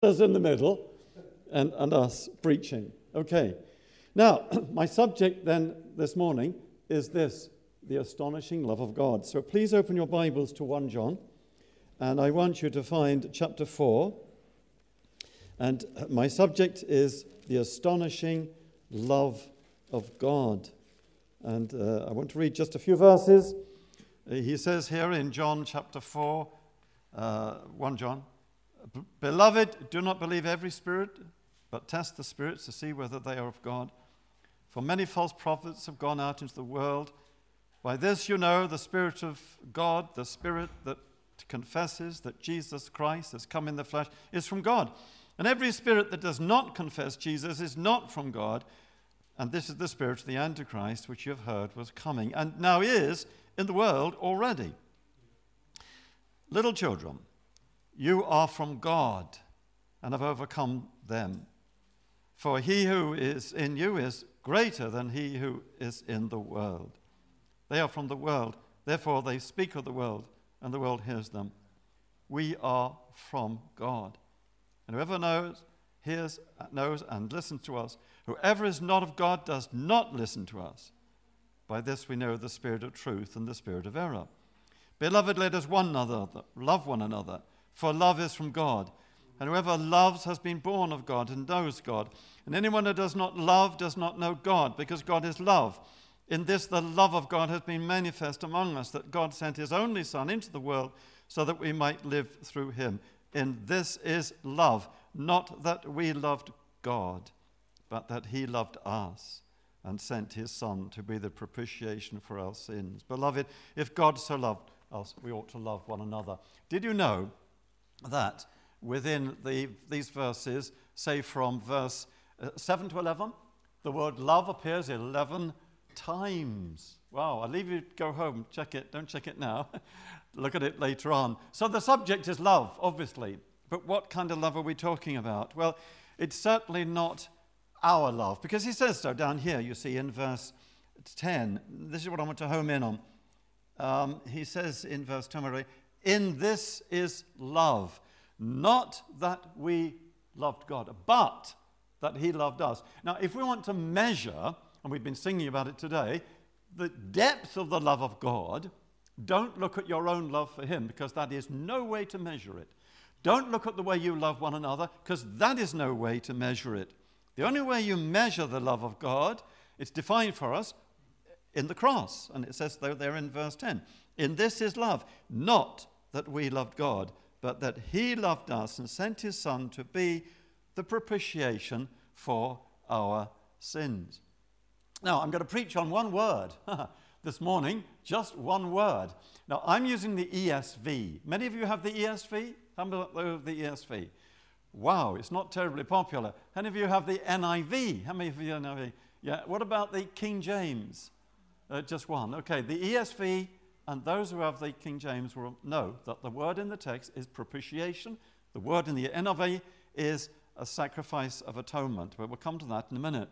us in the middle and us preaching. Okay. Now, my subject then this morning is this, the astonishing love of God. So please open your Bibles to 1 John, and I want you to find chapter 4. And my subject is the astonishing love of God. And I want to read just a few verses. He says here in John chapter 4, 1 John, "Beloved, do not believe every spirit, but test the spirits to see whether they are of God. For many false prophets have gone out into the world. By this you know the Spirit of God, the Spirit that confesses that Jesus Christ has come in the flesh, is from God. And every spirit that does not confess Jesus is not from God. And this is the spirit of the Antichrist, which you have heard was coming, and now is in the world already. Little children, you are from God and have overcome them. For he who is in you is greater than he who is in the world. They are from the world, therefore they speak of the world, and the world hears them. We are from God. And whoever knows and listens to us. Whoever is not of God does not listen to us. By this we know the spirit of truth and the spirit of error. Beloved, let us love one another, for love is from God. And whoever loves has been born of God and knows God. And anyone who does not love does not know God, because God is love. In this the love of God has been manifest among us, that God sent his only Son into the world so that we might live through him. In this is love, not that we loved God, but that he loved us and sent his Son to be the propitiation for our sins. Beloved, if God so loved us, we ought to love one another. Did you know that within these verses, say from verse 7 to 11, the word love appears 11 times? Wow, I'll leave you to go home, check it, don't check it now. Look at it later on. So the subject is love, obviously. But what kind of love are we talking about? Well, it's certainly not our love, because he says so down here, you see, in verse 10. This is what I want to home in on. He says in verse 10, in this is love, not that we loved God, but that he loved us. Now, if we want to measure, and we've been singing about it today, the depth of the love of God, don't look at your own love for him, because that is no way to measure it. Don't look at the way you love one another, because that is no way to measure it. The only way you measure the love of God, it's defined for us in the cross. And it says there in verse 10, in this is love, not that we loved God, but that he loved us and sent his Son to be the propitiation for our sins. Now, I'm going to preach on one word this morning, just one word. Now, I'm using the ESV. Many of you have the ESV? How many of the ESV? Wow, it's not terribly popular. How many of you have the NIV? How many of you have the NIV? Yeah, what about the King James? Just one. Okay, the ESV and those who have the King James will know that the word in the text is propitiation. The word in the NIV is a sacrifice of atonement. But we'll come to that in a minute.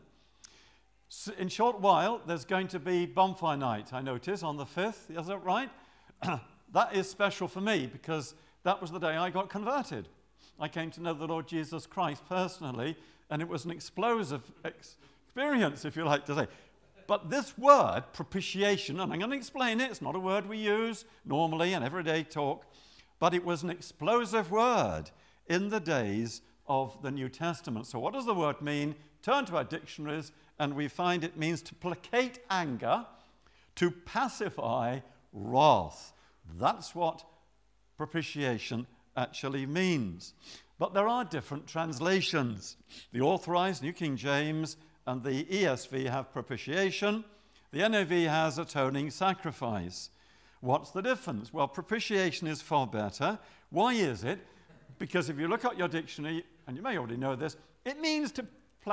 So in a short while, there's going to be bonfire night, I notice, on the 5th. Is that right? That is special for me, because that was the day I got converted. I came to know the Lord Jesus Christ personally, and it was an explosive experience, if you like to say. But this word, propitiation, and I'm going to explain it, it's not a word we use normally in everyday talk, but it was an explosive word in the days of the New Testament. So what does the word mean? Turn to our dictionaries, and we find it means to placate anger, to pacify wrath. That's what propitiation actually means. But there are different translations. The Authorized New King James and the ESV have propitiation. The NIV has atoning sacrifice. What's the difference? Well, propitiation is far better. Why is it? Because if you look at your dictionary, and you may already know this, it means to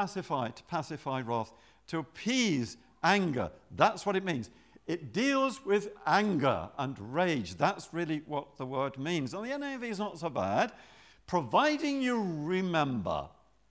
pacify wrath, to appease anger. That's what it means. It deals with anger and rage. That's really what the word means. And the NIV is not so bad, providing you remember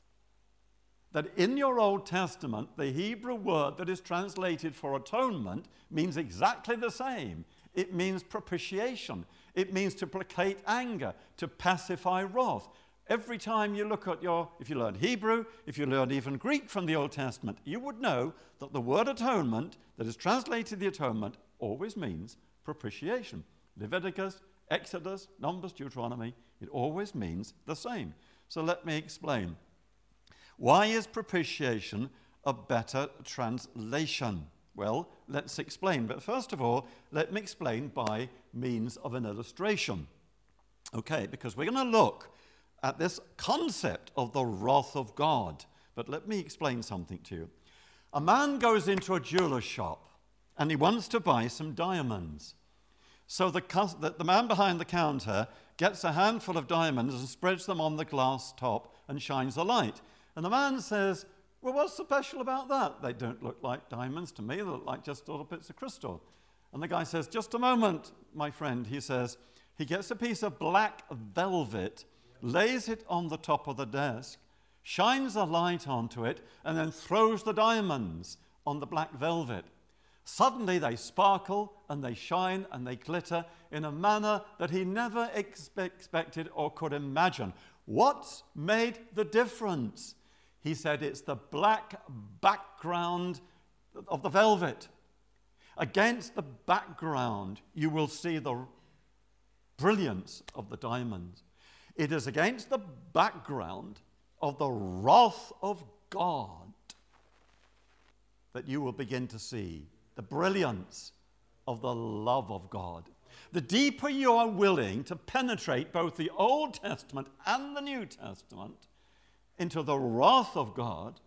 that in your Old Testament, the Hebrew word that is translated for atonement means exactly the same. It means propitiation. It means to placate anger, to pacify wrath. Every time you look at if you learn Hebrew, if you learn even Greek from the Old Testament, you would know that the word atonement, that is translated the atonement, always means propitiation. Leviticus, Exodus, Numbers, Deuteronomy, it always means the same. So let me explain. Why is propitiation a better translation? Well, let's explain. But first of all, let me explain by means of an illustration. Okay, because we're going to look at this concept of the wrath of God. But let me explain something to you. A man goes into a jeweler's shop and he wants to buy some diamonds. So the man behind the counter gets a handful of diamonds and spreads them on the glass top and shines a light. And the man says, well, what's special about that? They don't look like diamonds to me. They look like just little bits of crystal. And the guy says, just a moment, my friend. He says, he gets a piece of black velvet, lays it on the top of the desk, shines a light onto it, and then throws the diamonds on the black velvet. Suddenly they sparkle and they shine and they glitter in a manner that he never expected or could imagine. What's made the difference? He said it's the black background of the velvet. Against the background, you will see the brilliance of the diamonds. It is against the background of the wrath of God that you will begin to see the brilliance of the love of God. The deeper you are willing to penetrate both the Old Testament and the New Testament into the wrath of God,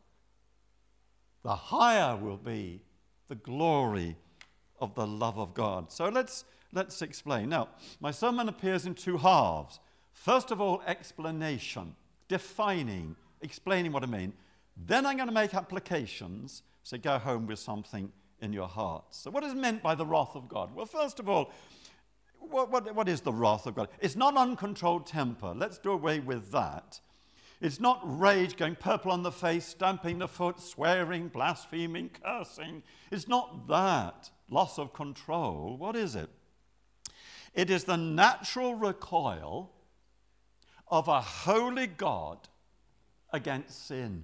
the higher will be the glory of the love of God. So let's explain. Now, my sermon appears in two halves. First of all, explanation, defining, explaining what I mean. Then I'm going to make applications, so go home with something in your hearts. So what is meant by the wrath of God? Well, first of all, what is the wrath of God? It's not uncontrolled temper. Let's do away with that. It's not rage, going purple on the face, stamping the foot, swearing, blaspheming, cursing. It's not that. Loss of control. What is it? It is the natural recoil of a holy God against sin.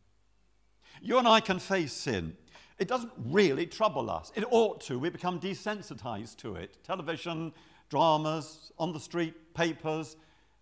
You and I can face sin. It doesn't really trouble us. It ought to. We become desensitized to it. Television, dramas, on the street, papers.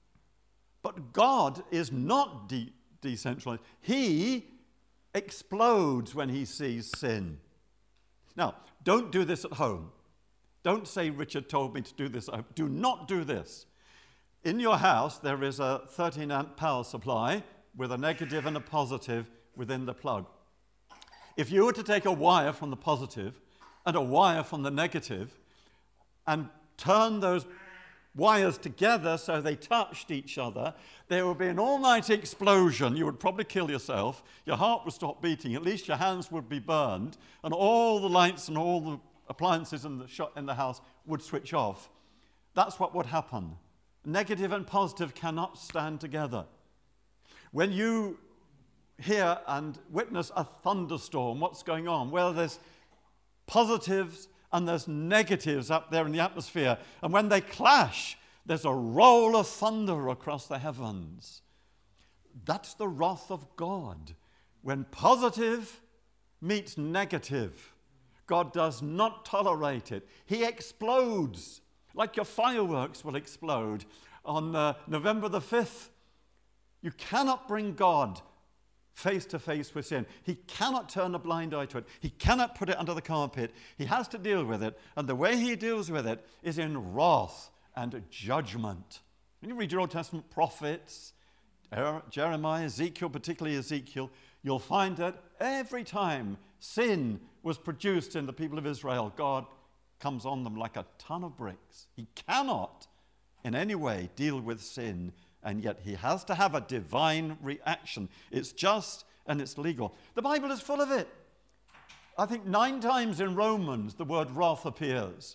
But God is not decentralized. He explodes when he sees sin. Now, don't do this at home. Don't say, Richard told me to do this. Do not do this. In your house, there is a 13-amp power supply with a negative and a positive within the plug. If you were to take a wire from the positive and a wire from the negative and turn those wires together so they touched each other, there would be an all-night explosion. You would probably kill yourself. Your heart would stop beating. At least your hands would be burned. And all the lights and all the appliances in the house would switch off. That's what would happen. Negative and positive cannot stand together. When you hear and witness a thunderstorm, what's going on? Well, there's positives and there's negatives up there in the atmosphere. And when they clash, there's a roll of thunder across the heavens. That's the wrath of God. When positive meets negative, God does not tolerate it. He explodes, like your fireworks will explode on November the 5th. You cannot bring God face to face with sin. He cannot turn a blind eye to it. He cannot put it under the carpet. He has to deal with it. And the way he deals with it is in wrath and judgment. When you read your Old Testament prophets, Jeremiah, Ezekiel, particularly Ezekiel, you'll find that every time sin was produced in the people of Israel, God comes on them like a ton of bricks. He cannot in any way deal with sin, and yet he has to have a divine reaction. It's just and it's legal. The Bible is full of it. I think 9 times in Romans the word wrath appears.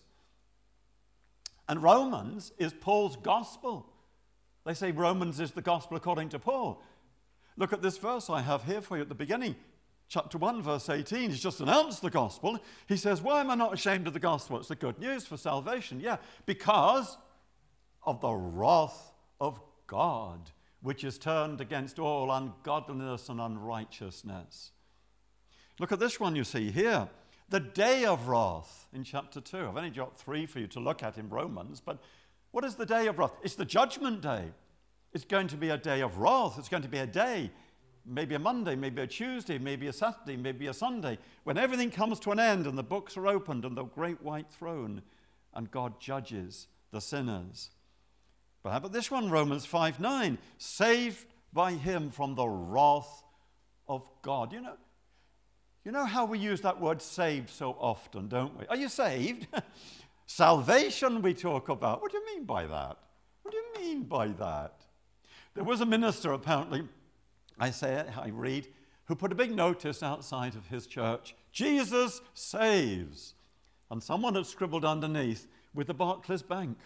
And Romans is Paul's gospel. They say Romans is the gospel according to Paul. Look at this verse I have here for you at the beginning. Chapter 1, verse 18. He's just announced the gospel. He says, why am I not ashamed of the gospel? It's the good news for salvation. Yeah, because of the wrath of God, which is turned against all ungodliness and unrighteousness. Look at this one you see here. The day of wrath in chapter 2. I've only got 3 for you to look at in Romans, but what is the day of wrath? It's the judgment day. It's going to be a day of wrath. It's going to be a day, maybe a Monday, maybe a Tuesday, maybe a Saturday, maybe a Sunday, when everything comes to an end and the books are opened and the great white throne and God judges the sinners. But how about this one, Romans 5:9? Saved by him from the wrath of God. You know how we use that word saved so often, don't we? Are you saved? Salvation we talk about. What do you mean by that? What do you mean by that? There was a minister, apparently, I read, who put a big notice outside of his church, Jesus saves. And someone had scribbled underneath, with the Barclays Bank.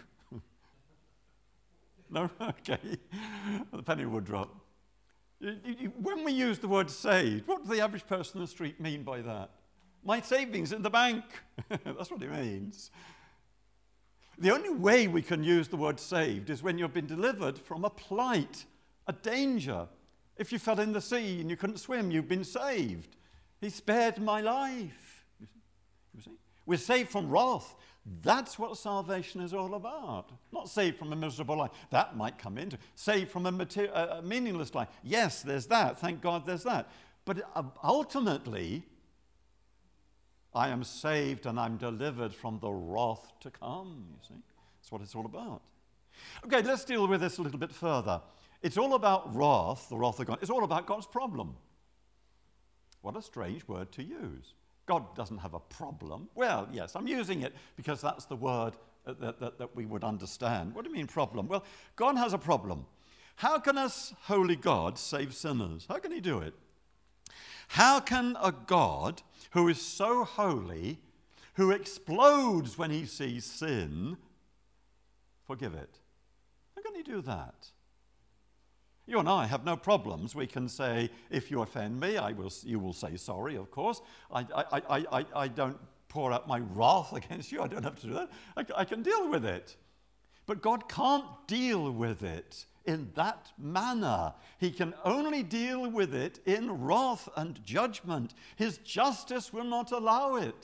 No? Okay. The penny would drop. When we use the word saved, what does the average person on the street mean by that? My savings in the bank. That's what it means. The only way we can use the word saved is when you've been delivered from a plight, a danger. If you fell in the sea and you couldn't swim, you've been saved. He spared my life. You see? We're saved from wrath. That's what salvation is all about. Not saved from a miserable life. That might come into. Saved from a meaningless life. Yes, there's that. Thank God there's that. But ultimately, I am saved and I'm delivered from the wrath to come, you see. That's what it's all about. Okay, let's deal with this a little bit further. It's all about wrath, the wrath of God. It's all about God's problem. What a strange word to use. God doesn't have a problem. Well, yes, I'm using it because that's the word that we would understand. What do you mean problem? Well, God has a problem. How can a holy God save sinners? How can he do it? How can a God who is so holy, who explodes when he sees sin, forgive it? How can he do that? You and I have no problems. We can say, if you offend me, you will say sorry, of course. I don't pour out my wrath against you. I don't have to do that. I can deal with it. But God can't deal with it in that manner. He can only deal with it in wrath and judgment. His justice will not allow it.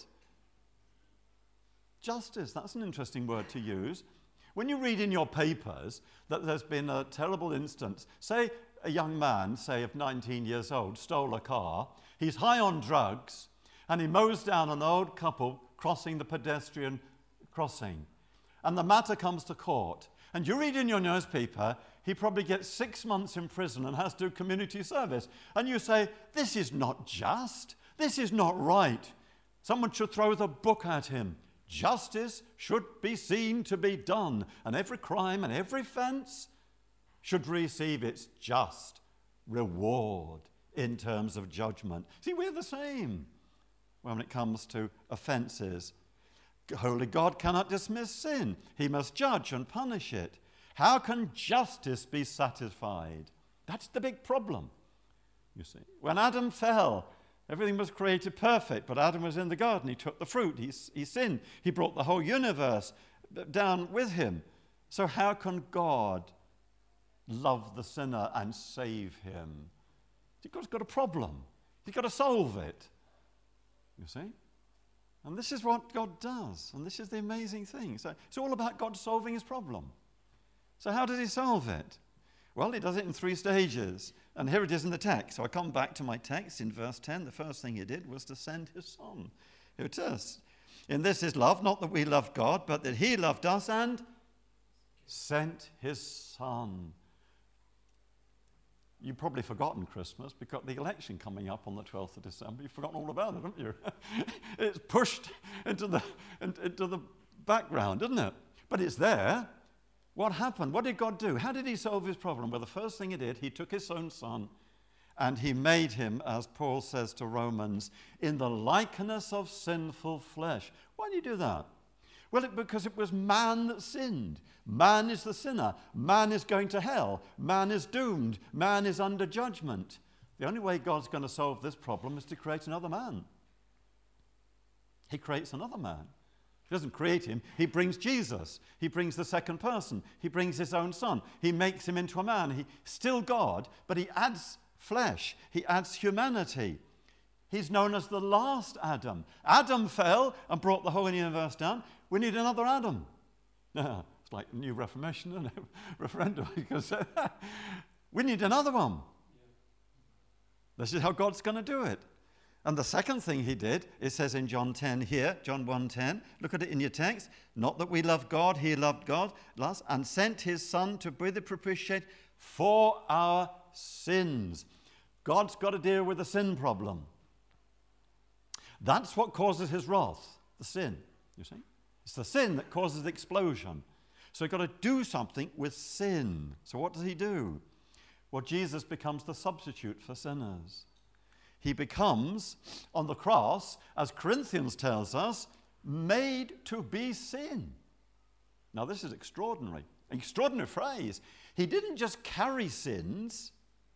Justice, that's an interesting word to use. When you read in your papers that there's been a terrible instance, say a young man, say of 19 years old, stole a car, he's high on drugs, and he mows down an old couple crossing the pedestrian crossing. And the matter comes to court. And you read in your newspaper, he probably gets 6 months in prison and has to do community service. And you say, this is not just. This is not right. Someone should throw the book at him. Justice should be seen to be done, and every crime and every offense should receive its just reward in terms of judgment. See, we're the same when it comes to offenses. Holy God cannot dismiss sin. He must judge and punish it. How can justice be satisfied? That's the big problem, you see. When Adam fell, everything was created perfect, but Adam was in the garden. He took the fruit. He sinned. He brought the whole universe down with him. So how can God love the sinner and save him? God's got a problem. He's got to solve it, you see. And this is what God does, and this is the amazing thing. So it's all about God solving his problem. So how does he solve it? Well, he does it in 3 stages. And here it is in the text. So I come back to my text in verse 10. The first thing he did was to send his son. Here it is. In this is love, not that we loved God, but that he loved us and sent his son. You've probably forgotten Christmas because the election coming up on the 12th of December. You've forgotten all about it, haven't you? It's pushed into the background, isn't it? But it's there. What happened? What did God do? How did he solve his problem? Well, the first thing he did, he took his own son and he made him, as Paul says to Romans, in the likeness of sinful flesh. Why did he do that? Well, because it was man that sinned. Man is the sinner. Man is going to hell. Man is doomed. Man is under judgment. The only way God's going to solve this problem is to create another man. He creates another man He doesn't create him. He brings Jesus. He brings the second person. He brings his own son. He makes him into a man. He's still God, but he adds flesh. He adds humanity. He's known as the last Adam. Adam fell and brought the whole universe down. We need another Adam. It's like a new Reformation, isn't it? Referendum. Because we need another one. This is how God's going to do it. And the second thing he did, it says in John 10 here, John 1:10, look at it in your text. Not that we love God, he loved God last, and sent his son to be the propitiate for our sins. God's got to deal with the sin problem. That's what causes his wrath, the sin, you see. It's the sin that causes the explosion. So he's got to do something with sin. So what does he do? Well, Jesus becomes the substitute for sinners. He becomes, on the cross, as Corinthians tells us, made to be sin. Now, this is extraordinary. An extraordinary phrase. He didn't just carry sins.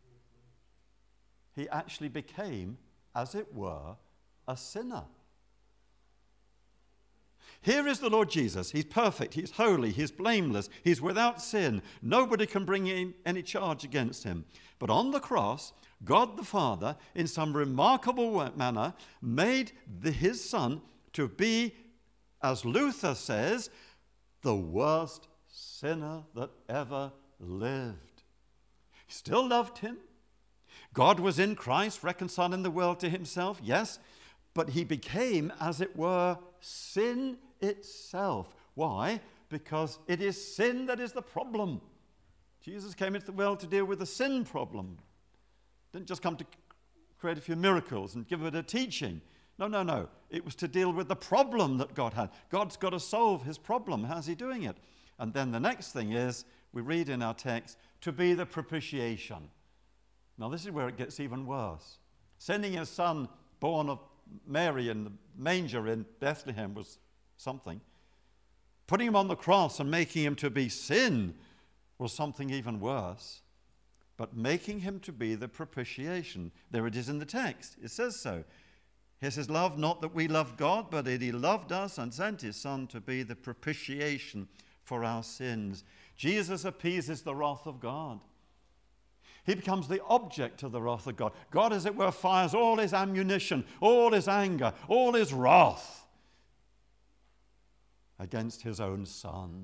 He actually became, as it were, a sinner. Here is the Lord Jesus. He's perfect. He's holy. He's blameless. He's without sin. Nobody can bring in any charge against him. But on the cross, God the Father, in some remarkable manner, made his Son to be, as Luther says, the worst sinner that ever lived. He still loved him. God was in Christ, reconciling the world to himself, yes, but he became, as it were, sin itself. Why? Because it is sin that is the problem. Jesus came into the world to deal with the sin problem. Didn't just come to create a few miracles and give it a teaching. No. It was to deal with the problem that God had. God's got to solve his problem. How's he doing it? And then the next thing is, we read in our text, to be the propitiation. Now this is where it gets even worse. Sending his son, born of Mary in the manger in Bethlehem, was something. Putting him on the cross and making him to be sin was something even worse. But making him to be the propitiation. There it is in the text. It says so. He says, love, not that we loved God, but that he loved us and sent his son to be the propitiation for our sins. Jesus appeases the wrath of God. He becomes the object of the wrath of God. God, as it were, fires all his ammunition, all his anger, all his wrath against his own son.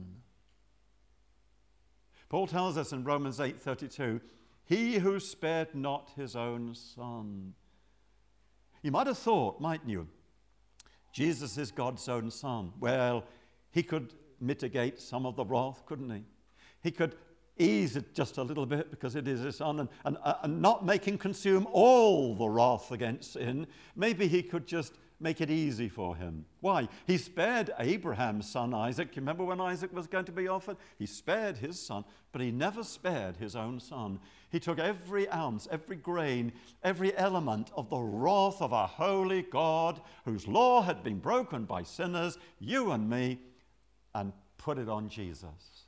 Paul tells us in Romans 8:32, he who spared not his own son. You might have thought, mightn't you, Jesus is God's own son. Well, he could mitigate some of the wrath, couldn't he? He could ease it just a little bit because it is his son and not make him consume all the wrath against sin. Maybe he could just make it easy for him. Why? He spared Abraham's son Isaac. You remember when Isaac was going to be offered? He spared his son, but he never spared his own son. He took every ounce, every grain, every element of the wrath of our holy God, whose law had been broken by sinners, you and me, and put it on Jesus,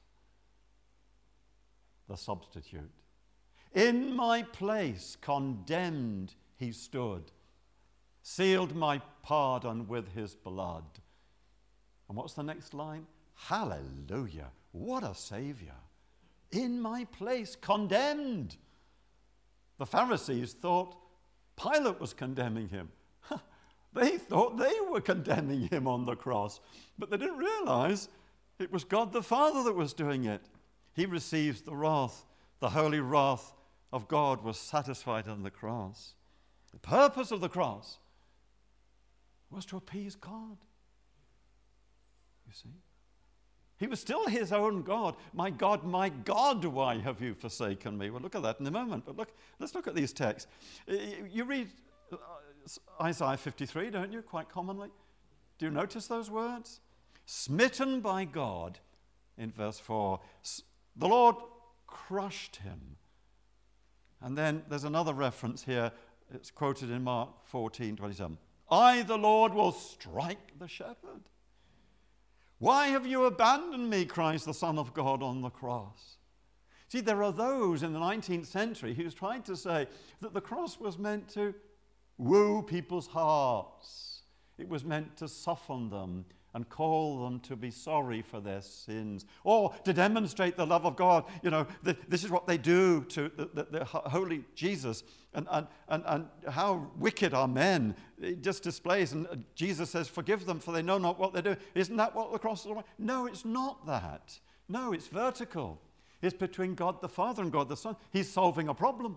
the substitute. In my place, condemned, he stood, sealed my pardon with his blood. And what's the next line? Hallelujah, what a Savior. In my place, condemned. The Pharisees thought Pilate was condemning him. They thought they were condemning him on the cross, but they didn't realize it was God the Father that was doing it. He receives the wrath. The holy wrath of God was satisfied on the cross. The purpose of the cross was to appease God. You see? He was still his own God. My God, why have you forsaken me? We'll look at that in a moment. But let's look at these texts. You read Isaiah 53, don't you, quite commonly? Do you notice those words? Smitten by God, in verse 4, the Lord crushed him. And then there's another reference here. It's quoted in Mark 14:27. I, the Lord, will strike the shepherd. Why have you abandoned me, cries the Son of God on the cross. See, there are those in the 19th century who's tried to say that the cross was meant to woo people's hearts. It was meant to soften them and call them to be sorry for their sins, or to demonstrate the love of God. This is what they do to the holy Jesus, and how wicked are men. It just displays, and Jesus says, forgive them, for they know not what they do. Isn't that what the cross is about? No, it's not that. No, it's vertical. It's between God the Father and God the Son. He's solving a problem.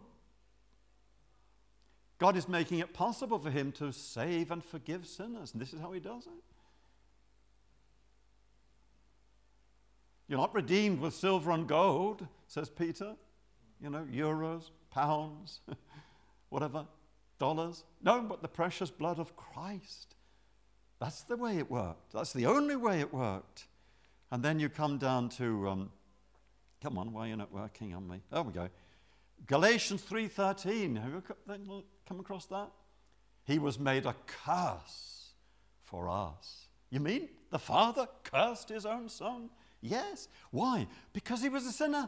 God is making it possible for him to save and forgive sinners, and this is how he does it. You're not redeemed with silver and gold, says Peter. Euros, pounds, whatever, dollars. No, but the precious blood of Christ. That's the way it worked. That's the only way it worked. And then you come down to, come on, why are you not working on me? There we go. Galatians 3:13. Have you come across that? He was made a curse for us. You mean the Father cursed his own Son? Yes. Why? Because he was a sinner.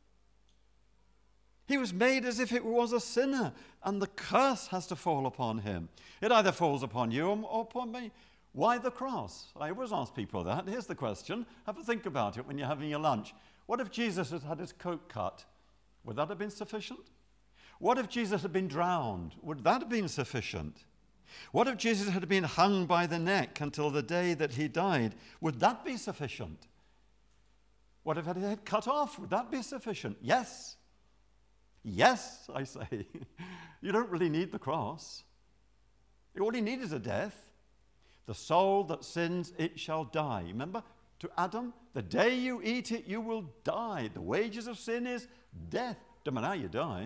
He was made as if it was a sinner, and the curse has to fall upon him. It either falls upon you or upon me. Why the cross? I always ask people that. Here's the question. Have a think about it when you're having your lunch. What if Jesus had had his coat cut? Would that have been sufficient? What if Jesus had been drowned? Would that have been sufficient? What if Jesus had been hung by the neck until the day that he died? Would that be sufficient? What if it had cut off? Would that be sufficient? Yes. Yes, I say. You don't really need the cross. All you need is a death. The soul that sins, it shall die. Remember to Adam, the day you eat it, you will die. The wages of sin is death. Don't matter how you die.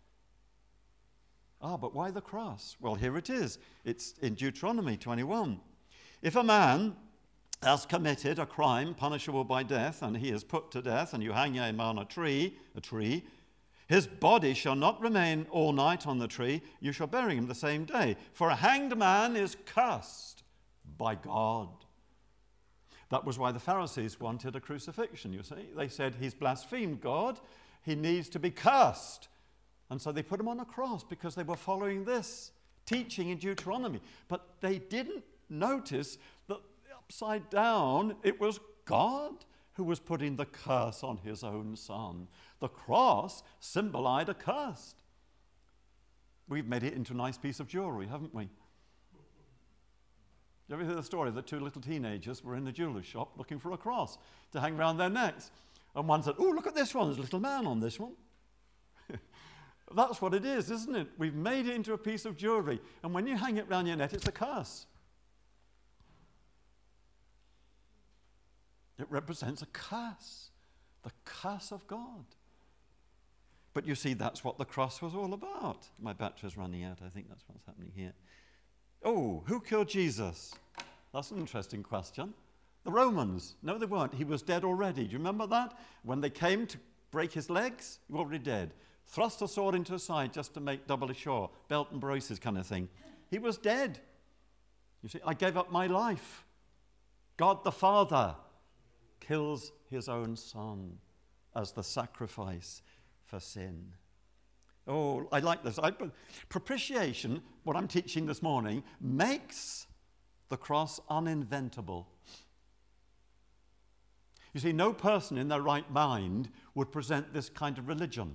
But why the cross? Well, here it is. It's in Deuteronomy 21. If a man has committed a crime punishable by death, and he is put to death, and you hang him on a tree, his body shall not remain all night on the tree. You shall bury him the same day. For a hanged man is cursed by God. That was why the Pharisees wanted a crucifixion, you see. They said, he's blasphemed God. He needs to be cursed. And so they put him on a cross because they were following this teaching in Deuteronomy. But they didn't notice that upside down, it was God who was putting the curse on his own Son. The cross symbolized a curse. We've made it into a nice piece of jewelry, haven't we? You ever hear the story that two little teenagers were in the jeweler's shop looking for a cross to hang around their necks? And one said, oh, look at this one. There's a little man on this one. That's what it is, isn't it? We've made it into a piece of jewelry. And when you hang it around your neck, it's a curse. It represents a curse. The curse of God. But you see, that's what the cross was all about. My battery's running out. I think that's what's happening here. Oh, who killed Jesus? That's an interesting question. The Romans. No, they weren't. He was dead already. Do you remember that? When they came to break his legs, he was already dead. Thrust a sword into his side just to make doubly sure. Belt and braces kind of thing. He was dead. You see, I gave up my life. God the Father kills his own Son as the sacrifice for sin. Oh, I like this. Propitiation, what I'm teaching this morning, makes the cross uninventable. You see, no person in their right mind would present this kind of religion.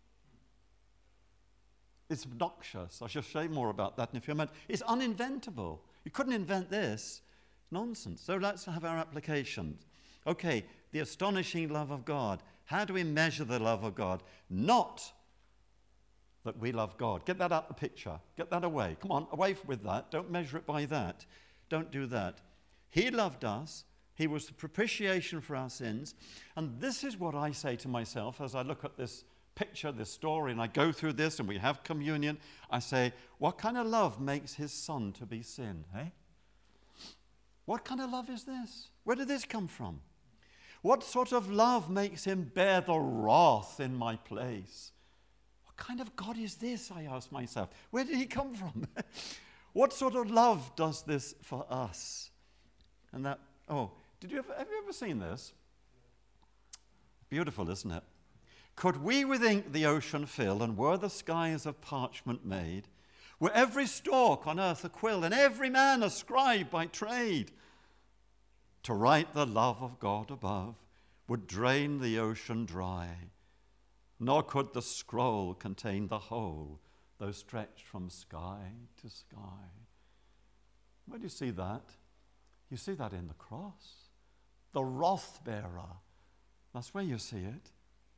It's obnoxious. I shall say more about that in a few minutes. It's uninventable. You couldn't invent this. Nonsense. So let's have our applications. Okay, the astonishing love of God. How do we measure the love of God? Not that we love God. Get that out of the picture. Get that away. Come on, away with that. Don't measure it by that. Don't do that. He loved us. He was the propitiation for our sins. And this is what I say to myself as I look at this picture, this story, and I go through this and we have communion. I say, what kind of love makes his Son to be sin? Eh? What kind of love is this? Where did this come from? What sort of love makes him bear the wrath in my place? What kind of God is this, I ask myself? Where did he come from? What sort of love does this for us? And that, have you ever seen this? Beautiful, isn't it? Could we with ink the ocean fill, and were the skies of parchment made, were every stalk on earth a quill, and every man a scribe by trade? to write the love of God above would drain the ocean dry, nor could the scroll contain the whole, though stretched from sky to sky. Where do you see that? You see that in the cross. The wrath bearer. That's where you see it.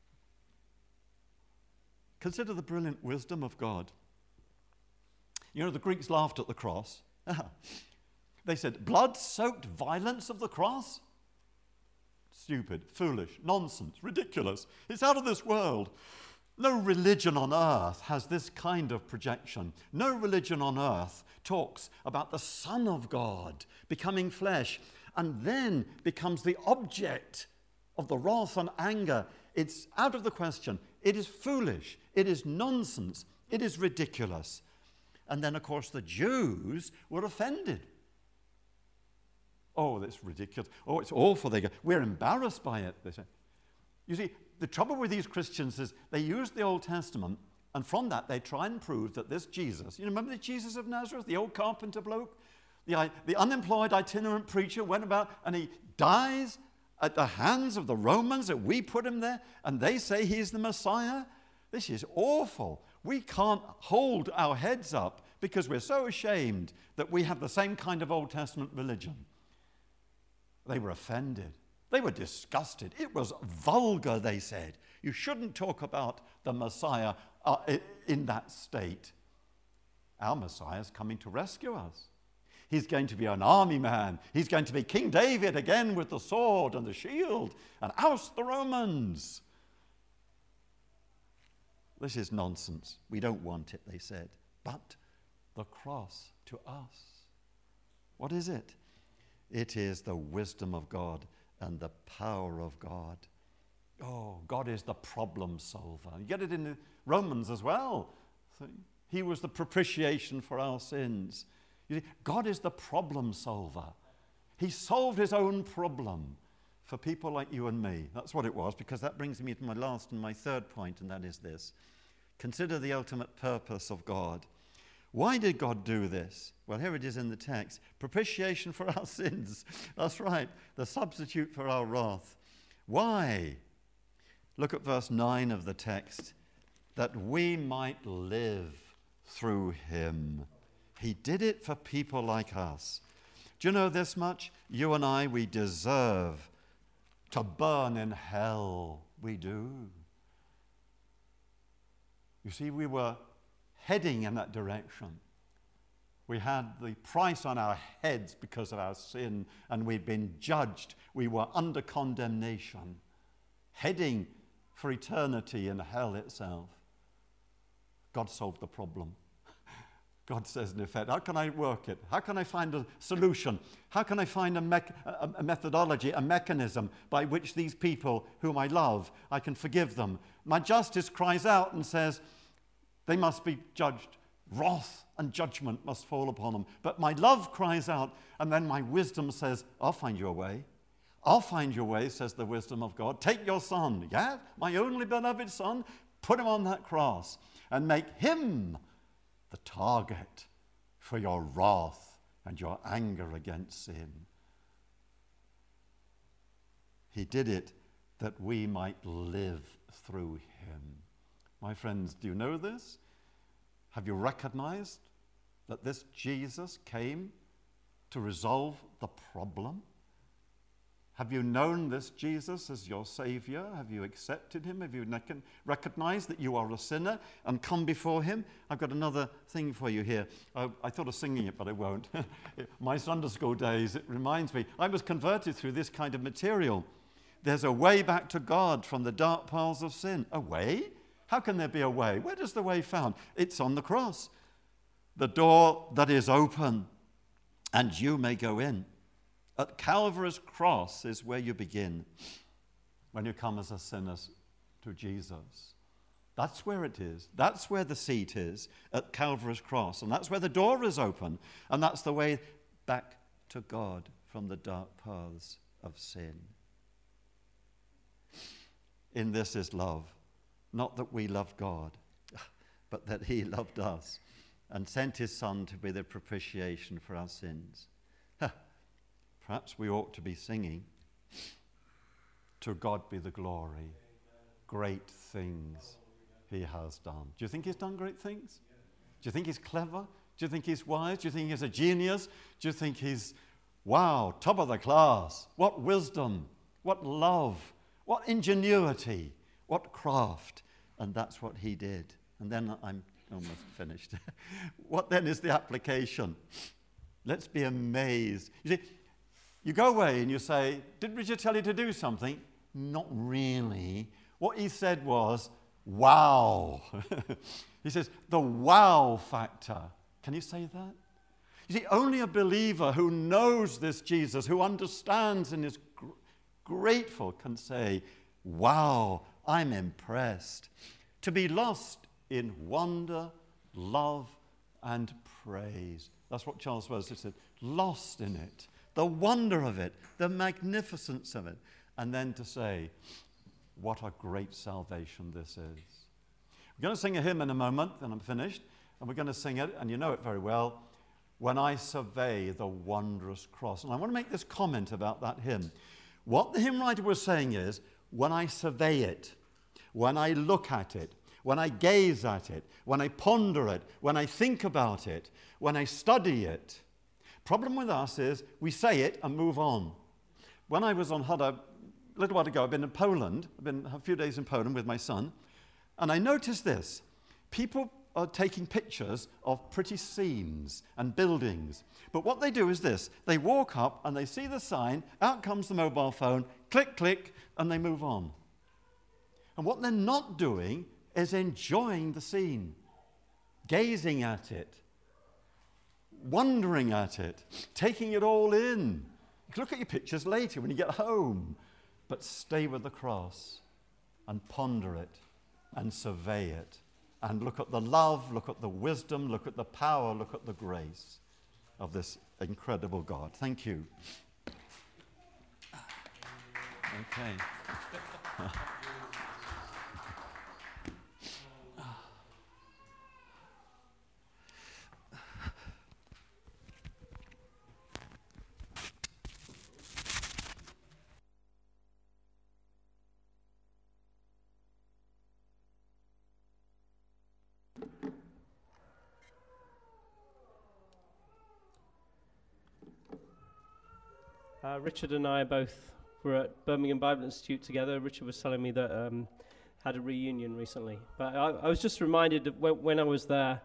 Consider the brilliant wisdom of God. You know, the Greeks laughed at the cross. They said, blood-soaked violence of the cross? Stupid, foolish, nonsense, ridiculous. It's out of this world. No religion on earth has this kind of projection. No religion on earth talks about the Son of God becoming flesh and then becomes the object of the wrath and anger. It's out of the question. It is foolish. It is nonsense. It is ridiculous. And then, of course, the Jews were offended. Oh, that's ridiculous. Oh, it's awful. We're embarrassed by it, they say. You see, the trouble with these Christians is they use the Old Testament, and from that they try and prove that this Jesus, you remember the Jesus of Nazareth, the old carpenter bloke? The unemployed itinerant preacher went about and he dies at the hands of the Romans, that we put him there, and they say he's the Messiah. This is awful. We can't hold our heads up because we're so ashamed that we have the same kind of Old Testament religion. They were offended. They were disgusted. It was vulgar, they said. You shouldn't talk about the Messiah in that state. Our Messiah is coming to rescue us. He's going to be an army man. He's going to be King David again with the sword and the shield and oust the Romans. This is nonsense. We don't want it, they said. But the cross to us, what is it? It is the wisdom of God and the power of God. Oh, God is the problem solver. You get it in the Romans as well. So he was the propitiation for our sins. You see, God is the problem solver. He solved his own problem for people like you and me. That's what it was, because that brings me to my last and my third point, and that is this. Consider the ultimate purpose of God. Why did God do this? Well, here it is in the text. Propitiation for our sins. That's right, the substitute for our wrath. Why? Look at verse 9 of the text. That we might live through him. He did it for people like us. Do you know this much? You and I, we deserve to burn in hell. We do. You see, we were heading in that direction. We had the price on our heads because of our sin, and we'd been judged. We were under condemnation, heading for eternity in hell itself. God solved the problem. God says, in effect, how can I work it? How can I find a solution? How can I find a methodology, a mechanism by which these people whom I love, I can forgive them? My justice cries out and says, they must be judged. Wrath and judgment must fall upon them. But my love cries out, and then my wisdom says, I'll find you a way. I'll find your way, says the wisdom of God. Take your son, yeah, my only beloved son, put him on that cross, and make him the target for your wrath and your anger against sin. He did it that we might live through him. My friends, do you know this? Have you recognized that this Jesus came to resolve the problem? Have you known this Jesus as your Savior? Have you accepted him? Have you recognized that you are a sinner and come before him? I've got another thing for you here. I thought of singing it, but I won't. My Sunday school days, it reminds me. I was converted through this kind of material. There's a way back to God from the dark paths of sin. A way? How can there be a way? Where does the way found? It's on the cross. The door that is open, and you may go in. At Calvary's cross is where you begin when you come as a sinner to Jesus. That's where it is. That's where the seat is, at Calvary's cross. And that's where the door is open. And that's the way back to God from the dark paths of sin. In this is love. Not that we love God, but that he loved us and sent his Son to be the propitiation for our sins. perhaps we ought to be singing, "To God be the glory, great things he has done." Do you think he's done great things? Do you think he's clever? Do you think he's wise? Do you think he's a genius? Do you think he's, wow, top of the class? What wisdom, what love, what ingenuity, what craft. And that's what he did. And then I'm almost finished. What then is the application? Let's be amazed. You see, you go away and you say, did Richard tell you to do something? Not really. What he said was, wow. He says, the wow factor. Can you say that? You see, only a believer who knows this Jesus, who understands and is grateful, can say, wow, I'm impressed. To be lost in wonder, love, and praise. That's what Charles Wesley said. Lost in it. The wonder of it. The magnificence of it. And then to say, what a great salvation this is. We're going to sing a hymn in a moment, and I'm finished. And we're going to sing it, and you know it very well, "When I Survey the Wondrous Cross." And I want to make this comment about that hymn. What the hymn writer was saying is, when I survey it, when I look at it, when I gaze at it, when I ponder it, when I think about it, when I study it. Problem with us is we say it and move on. When I was on Hudder a little while ago, I've been in Poland. I've been a few days in Poland with my son, and I noticed this. People are taking pictures of pretty scenes and buildings. But what they do is this. They walk up and they see the sign, out comes the mobile phone, click, click, and they move on. And what they're not doing is enjoying the scene, gazing at it, wondering at it, taking it all in. You can look at your pictures later when you get home, but stay with the cross and ponder it and survey it. And look at the love, look at the wisdom, look at the power, look at the grace of this incredible God. Thank you. Okay. Richard and I both were at Birmingham Bible Institute together. Richard was telling me that had a reunion recently. But I was just reminded that when I was there,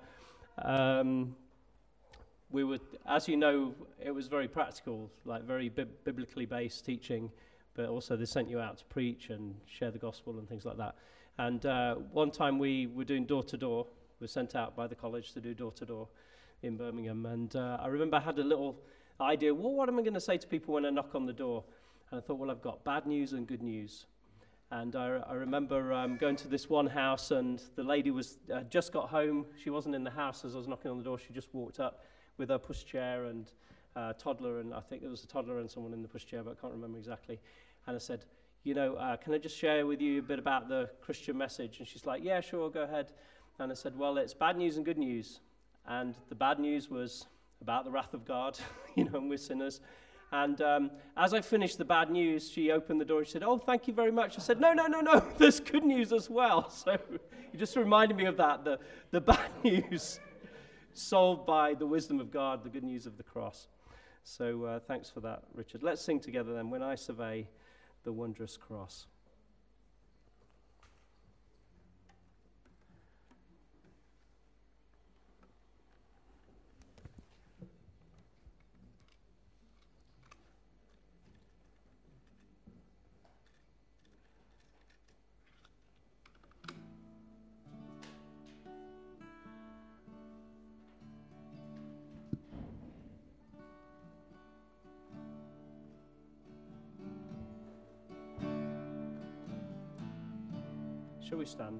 we were, as you know, it was very practical, like very biblically based teaching, but also they sent you out to preach and share the gospel and things like that. And one time we were doing door-to-door. We were sent out by the college to do door-to-door in Birmingham. And I remember I had a little idea, well, what am I going to say to people when I knock on the door? And I thought, well, I've got bad news and good news. And I remember going to this one house, and the lady was just got home. She wasn't in the house as I was knocking on the door. She just walked up with her pushchair and toddler, and I think there was a toddler and someone in the pushchair, but I can't remember exactly. And I said, can I just share with you a bit about the Christian message? And she's like, yeah, sure, go ahead. And I said, well, it's bad news and good news. And the bad news was about the wrath of God, and we're sinners. And as I finished the bad news, she opened the door and she said, oh, thank you very much. I said, no, there's good news as well. So it just reminded me of that, the bad news solved by the wisdom of God, the good news of the cross. So thanks for that, Richard. Let's sing together then, When I Survey the Wondrous Cross. Shall we stand?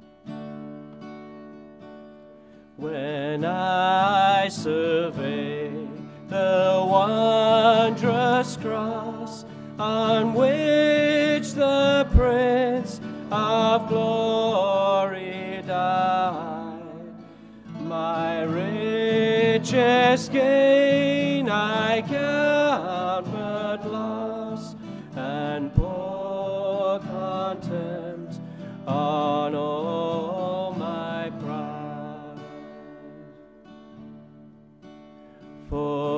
When I survey the wondrous cross on which the Prince of Glory died, my richest gain I count but loss.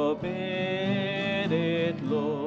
forbid it, Lord.